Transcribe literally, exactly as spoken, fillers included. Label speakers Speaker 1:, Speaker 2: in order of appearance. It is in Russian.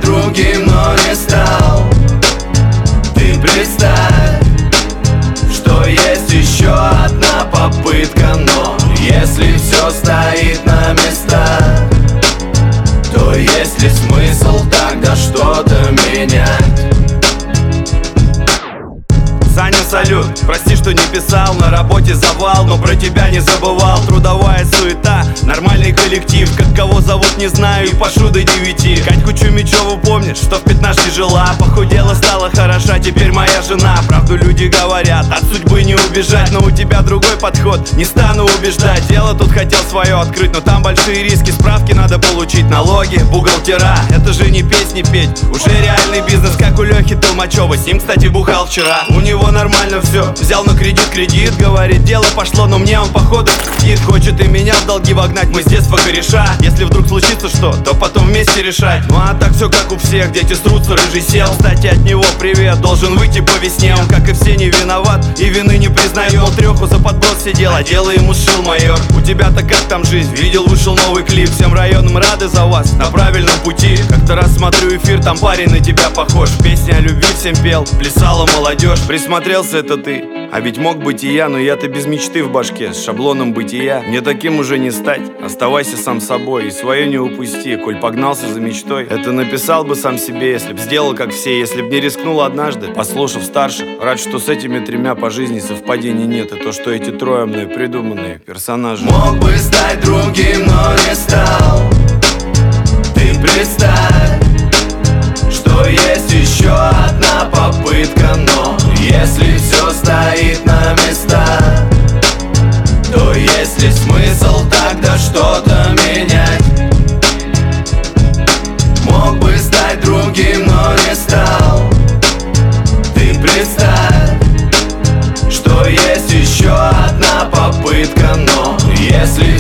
Speaker 1: другим, но не стал. Ты представь, что есть еще одна попытка, но если все стоит на местах, то есть ли смысл тогда что-то менять?
Speaker 2: Саня, салют, прости, что не писал, на работе завал, но про тебя не забывал. Трудовая суета, нормальный коллектив, как кого зовут не знаю, и пошу до девяти. Катьку Чумичеву помнишь, что в пятнашке жила, похудела, стала хороша, теперь моя жена. Правду люди говорят, от судьбы не убежать, но у тебя другой подход, не стану убеждать. Дело тут хотел свое открыть, но там большие риски, справки надо получить, налоги, бухгалтера. Это же не песни петь, уже реальный бизнес, как у Лехи Толмачева. С ним, кстати, бухал вчера, у него нормально все, взял на кредит кредит, говорит, дело пошло, но мне он походу пи***ит. Хочет и меня в долги вогнать, мы с детства кореша. Если вдруг случится что, то потом вместе решать. Ну а так все как у всех, дети срутся, рыжий сел. Кстати, от него привет, должен выйти по весне. Он, как и все, не виноват и вины не признает. Мол, треху за подброс сидел, а дело ему сшил майор. У тебя-то как там жизнь? Видел, вышел новый клип, всем районам рады за вас, на правильном пути. Как-то раз смотрю эфир, там парень на тебя похож. Песни о любви всем пел, плясала молодежь. Присмотрелся, это ты, а ведь мог быть и я, но я-то без мечты в башке, с шаблоном бытия. Мне таким уже не стать, оставайся сам собой и свое не упусти, коль погнался за мечтой. Это написал бы сам себе, если б сделал как все, если б не рискнул однажды, послушав старших. Рад, что с этими тремя по жизни совпадений нет, и то, что эти трое мной придуманные персонажи.
Speaker 1: Мог бы стать другим, но не стал. Ты представь, что есть еще одна попытка, но если все стоит на местах, то есть ли смысл тогда что-то менять? Мог бы стать другим, но не стал. Ты представь, что есть еще одна попытка, но если